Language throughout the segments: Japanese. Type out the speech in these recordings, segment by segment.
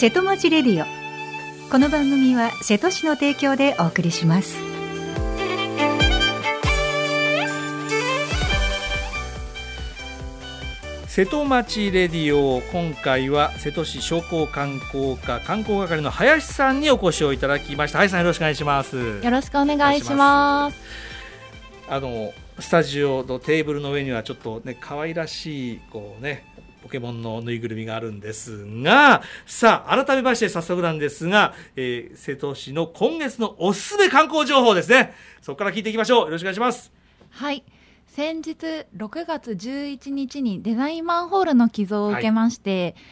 瀬戸町レディオ。この番組は瀬戸市の提供でお送りします。 瀬戸町レディオ、今回は瀬戸市商工観光課観光係の林さんにお越しをいただきました。林さん、よろしくお願いします。 よろしくお願いします。 スタジオのテーブルの上にはちょっとね、可愛らしいこうね、ポケモンのぬいぐるみがあるんですが、さあ改めまして早速なんですが、瀬戸市の今月のおすすめ観光情報ですね。そこから聞いていきましょう。よろしくお願いします。 はい、先日6月11日にデザインマンホールの寄贈を受けまして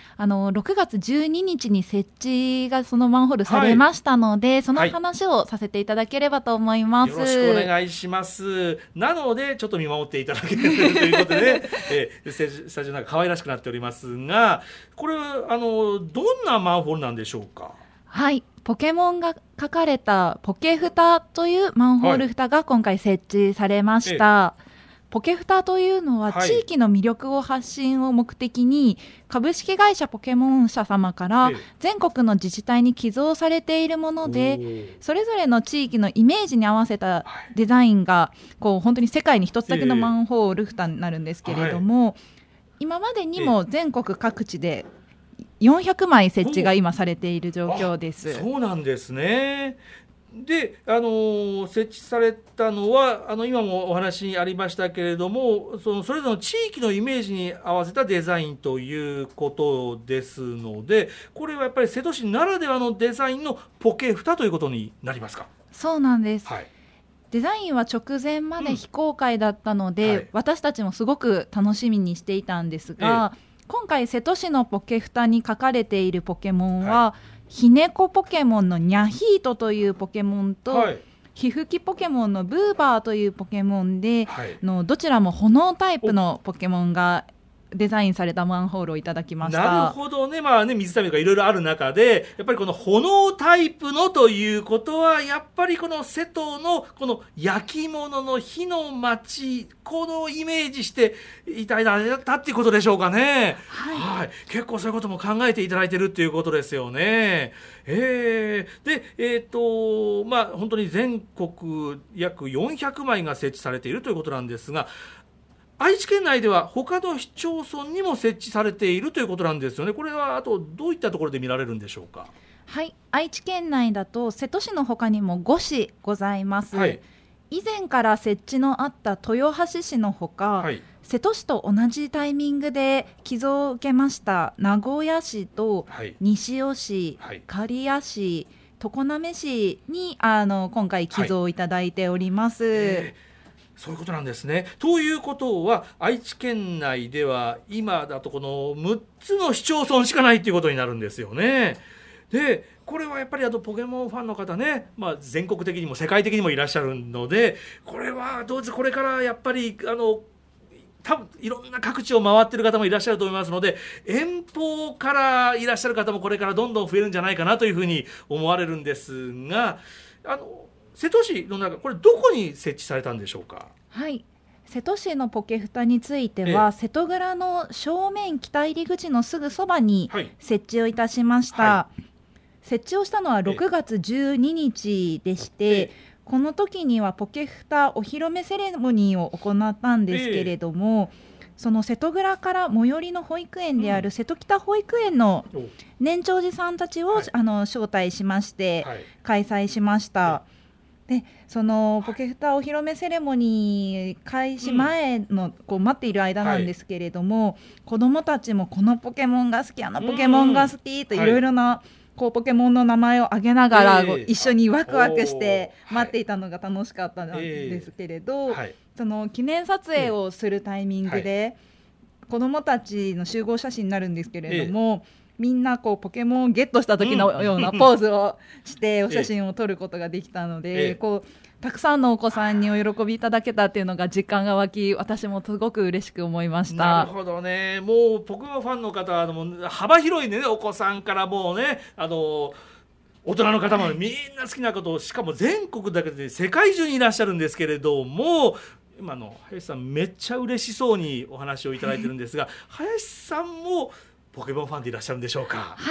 、6月12日に設置がそのマンホールされましたので、その話をさせていただければと思います。 よろしくお願いします。なのでちょっと見守っていただけるということで、スタジオなんか可愛らしくなっておりますが、これどんなマンホールなんでしょうか。 はい、ポケモンが書かれたポケフタというマンホール蓋が今回設置されました。ポケフタというのは地域の魅力を発信を目的に、株式会社ポケモン社様から全国の自治体に寄贈されているもので、それぞれの地域のイメージに合わせたデザインがこう本当に世界に一つだけのマンホール蓋になるんですけれども、今までにも全国各地で400枚設置が今されている状況です。 そうなんですね。で設置されたのは今もお話にありましたけれども、それぞれの地域のイメージに合わせたデザインということですので、これはやっぱり瀬戸市ならではのデザインのポケフタということになりますか。 そうなんです、デザインは直前まで非公開だったので、私たちもすごく楽しみにしていたんですが、今回瀬戸市のポケフタに書かれているポケモンは、ひねこポケモンのニャヒートというポケモンと、ひふきポケモンのブーバーというポケモンで、どちらも炎タイプのポケモンがデザインされたマンホールをいただきました。 なるほどね。水ためがいろいろある中で、やっぱりこの炎タイプのということは、やっぱりこの瀬戸のこの焼き物の火の町、このイメージしていただいたっていうことでしょうかね。結構そういうことも考えていただいてるっていうことですよね。で、本当に全国約400枚が設置されているということなんですが、愛知県内では他の市町村にも設置されているということなんですよね。これはあとどういったところで見られるんでしょうか。 はい、愛知県内だと瀬戸市の他にも5市ございます。以前から設置のあった豊橋市のほか、瀬戸市と同じタイミングで寄贈を受けました名古屋市と西尾市、刈谷市、常滑市に今回寄贈をいただいております。 そういうことなんですね。ということは愛知県内では今だとこの6つの市町村しかないということになるんですよね。でこれはやっぱりポケモンファンの方ね、全国的にも世界的にもいらっしゃるので、これはどうぞこれからやっぱり多分いろんな各地を回っている方もいらっしゃると思いますので、遠方からいらっしゃる方もこれからどんどん増えるんじゃないかなというふうに思われるんですが、瀬戸市の中、これどこに設置されたんでしょうか。 瀬戸市のポケフタについては、瀬戸蔵の正面北入り口のすぐそばに設置をいたしました。設置をしたのは6月12日でして、この時にはポケフタお披露目セレモニーを行ったんですけれども、その瀬戸蔵から最寄りの保育園である瀬戸北保育園の年長児さんたちを、招待しまして開催しました。でそのポケフタお披露目セレモニー開始前の待っている間なんですけれども、子どもたちもこのポケモンが好き、ポケモンが好きといろいろなポケモンの名前を挙げながら、一緒にワクワクして待っていたのが楽しかったんですけれど、その記念撮影をするタイミングで、子どもたちの集合写真になるんですけれども、みんなポケモンをゲットした時のようなポーズをしてお写真を撮ることができたので、たくさんのお子さんにお喜びいただけたっていうのが実感が湧き、私もすごく嬉しく思いました。 なるほどね。もうポケモンファンの方は幅広いね、お子さんからもうね、大人の方もみんな好きなことを、しかも全国だけで世界中にいらっしゃるんですけれども、今の林さんめっちゃ嬉しそうにお話をいただいてるんですが林さんもポケモンファンでいらっしゃるんでしょうか。 はい、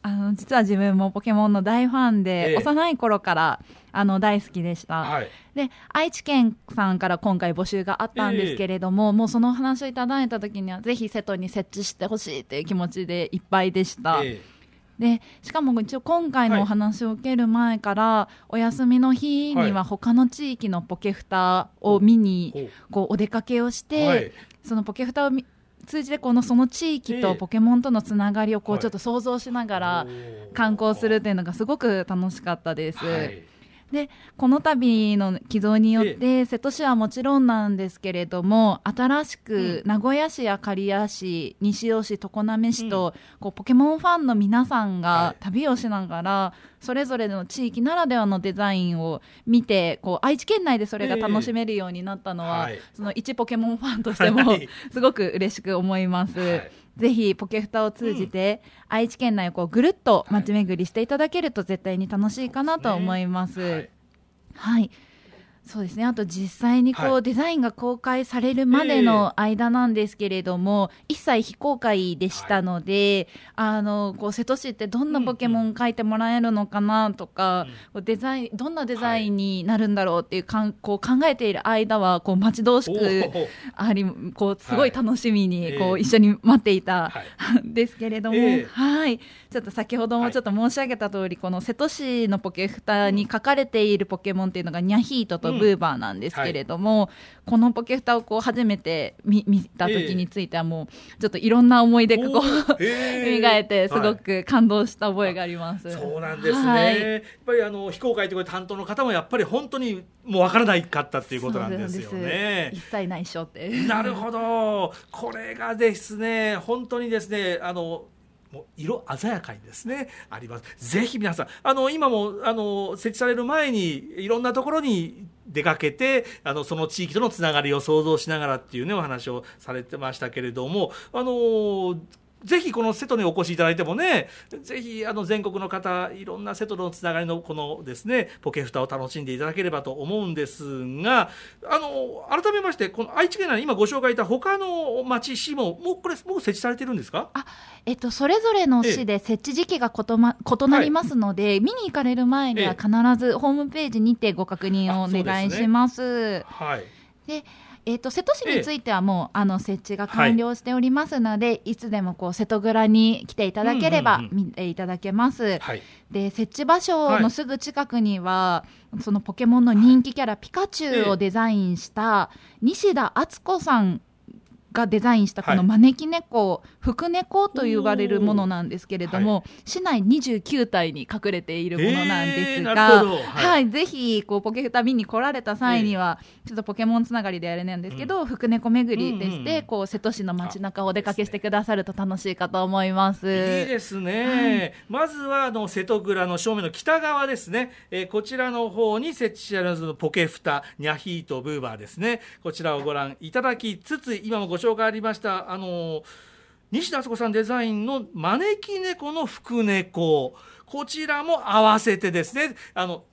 実は自分もポケモンの大ファンで、幼い頃から大好きでした、で愛知県さんから今回募集があったんですけれども、もうその話をいただいた時にはぜひ瀬戸に設置してほしいという気持ちでいっぱいでした、でしかも一応今回のお話を受ける前から、お休みの日には他の地域のポケフタを見にこうお出かけをして、そのポケフタを通じてその地域とポケモンとのつながりをちょっと想像しながら観光するっていうのがすごく楽しかったです、でこの度の寄贈によって瀬戸市はもちろんなんですけれども、新しく名古屋市や刈谷市、西尾市、常滑市と、ポケモンファンの皆さんが旅をしながら、それぞれの地域ならではのデザインを見て愛知県内でそれが楽しめるようになったのは、その一ポケモンファンとしてもすごく嬉しく思います、ぜひポケフタを通じて、愛知県内をぐるっと街巡りしていただけると絶対に楽しいかなと思います。そうですね。あと実際にデザインが公開されるまでの間なんですけれども、一切非公開でしたので、瀬戸市ってどんなポケモン描いてもらえるのかなとか、どんなデザインになるんだろうっていう考えている間は待ち遠しくすごい楽しみに一緒に待っていたんですけれども、ちょっと先ほどもちょっと申し上げた通り、この瀬戸市のポケフタに書かれているポケモンっていうのがニャヒートとブーバーなんですけれども、このポケフタを初めて 見た時についてはもうちょっといろんな思い出が蘇ってすごく感動した覚えがあります。 そうなんですね、やっぱり非公開という担当の方もやっぱり本当にもう分からないかったっていうことなんですよね。 一切内緒ってなるほど。これがですね、本当にですね、もう色鮮やかにですねあります。ぜひ皆さん今も設置される前にいろんなところに出かけてその地域とのつながりを想像しながらっていうねお話をされてましたけれども、ぜひこの瀬戸にお越しいただいてもね、ぜひ全国の方いろんな瀬戸のつながりのこのですねポケフタを楽しんでいただければと思うんですが、改めましてこの愛知県内に今ご紹介いた他の町市ももう設置されてるんですか？ それぞれの市で設置時期が異なりますので、見に行かれる前には必ずホームページにてご確認をお願いします。で瀬戸市についてはもう設置が完了しておりますので、いつでも瀬戸蔵に来ていただければ見ていただけます、で設置場所のすぐ近くには、そのポケモンの人気キャラ、ピカチュウをデザインした西田敦子さんがデザインしたこの招き猫、福猫と呼ばれるものなんですけれども、市内29体に隠れているものなんですが、ぜひポケフタ見に来られた際には、ちょっとポケモンつながりであれなんですけど、福猫巡りでして、瀬戸市の街中をお出かけしてくださると楽しいかと思います。 いいですね、まずは瀬戸蔵の正面の北側ですね、こちらの方に設置されるポケフタニャヒートブーバーですね、こちらをご覧いただきつつ、今もご紹介ありました西田敦子さんデザインの招き猫の福猫、こちらも合わせてですね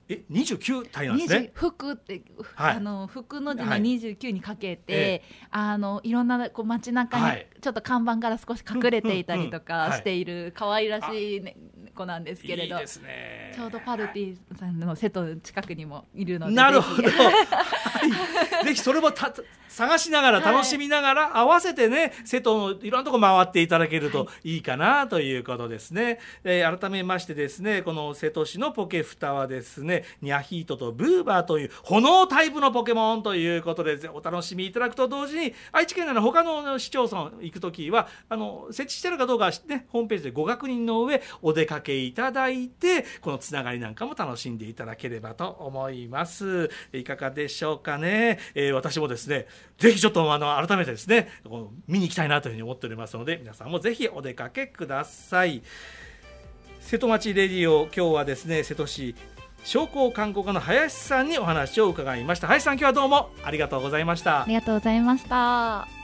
29体なんですね。 福って、福の字の29にかけて、いろんな街中にちょっと看板から少し隠れていたりとかしている可愛らしい子なんですけれど、 いいですね、 ちょうどパルティさんの瀬戸近くにもいるので、 なるほどぜひそれも探しながら楽しみながら、合わせてね瀬戸のいろんなとこ回っていただけるといいかなということですね。改めましてですね、この瀬戸市のポケフタはですねニャヒートとブーバーという炎タイプのポケモンということでお楽しみいただくと同時に、愛知県内の他の市町村行くときは設置してあるかどうか、ね、ホームページでご確認の上お出かけいただいて、このつながりなんかも楽しんでいただければと思います。いかがでしょうかね。私もですねぜひちょっと改めてですね見に行きたいなというふうに思っておりますので、皆さんもぜひお出かけください。瀬戸町レディオ、今日はですね瀬戸市商工観光課の林さんにお話を伺いました。林さん、今日はどうもありがとうございました。 ありがとうございました。